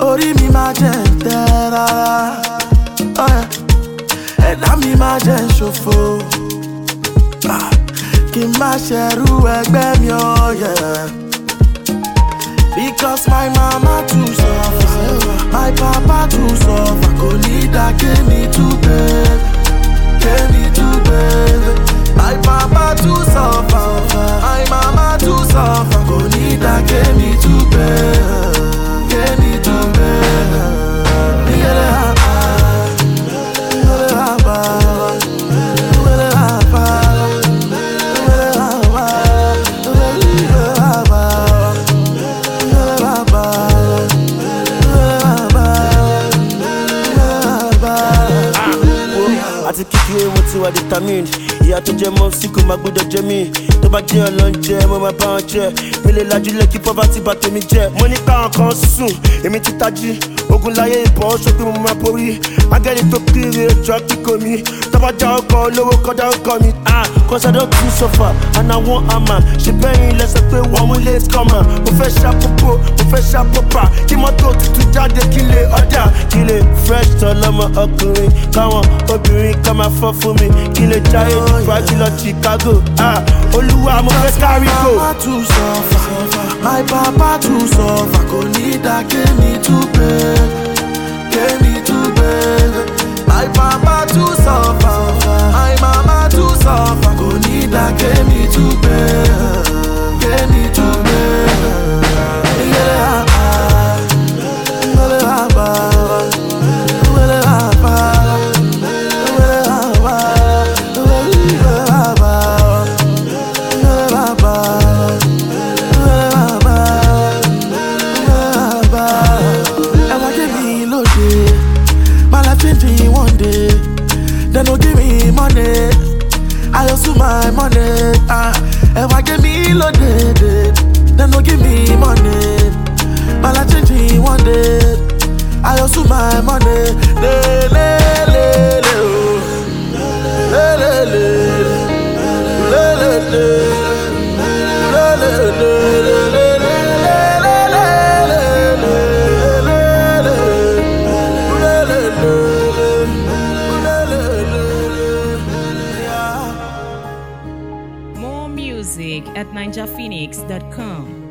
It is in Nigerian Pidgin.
orí mi máa jẹ́ tẹ́ rárá. Ẹ̀dá mi máa jẹ́ ṣòfò. Kí n má ṣẹrú ẹgbẹ́ mi ó Because my mama too suffer, my papa too suffer. Kò ní dá kémi too bad, kémi too bad. My papa too suffer, my mama too suffer. Kò ní dá kémi too bad, kémi too bad. Àti kékeré mo ti wà determined. Ìyá tó jẹ mọ́ sí kò má gbọ́dọ̀ jẹ mí. Tó bá jẹ́ ọlọ́njẹ mo máa bá wọn jẹ. Mi lè lajú lẹ́ kí poverty bá tèmi jẹ. Mo ní káwọn kan sùn, èmi ti tají. Ogun láyé ìbọn ó ṣe pé mo máa borí. Agẹ́ni tó kiri ẹjọ́ kíkọ mi. Tó bá já ọkọ̀ olówó kọjá ọkọ̀ mi. Cause I don't too suffer and I want hammer. Ṣé bẹ́yìn lẹ́sẹ̀ pé wọ́n mú late comer. Mo fẹ́ ṣàpòpò, mo fẹ́ ṣàpòpà. Kí mọ́tò tuntun jáde kí lè ọ̀dà. Kí lè fresh tán lọ́mọ ọkùnrin. Káwọn obìnrin kan máa fọ́ fún mi. Kí lè jáde Dubai kí lọ Chicago. Olúwa mo fẹ́ kárí go. My mama too suffer, my papa too suffer. Kò ní dá kémi too bad, kémi too bad. My papa too suffer, my mama too suffer. Kò ní dá kémi too bad, kémi too bad. One day, they no give me money. I hustle my money. If I give me loaded, they no give me money. But I change it one day. I hustle my money. Le le le le le le le le le le le le le. Music at ninjaphoenix.com.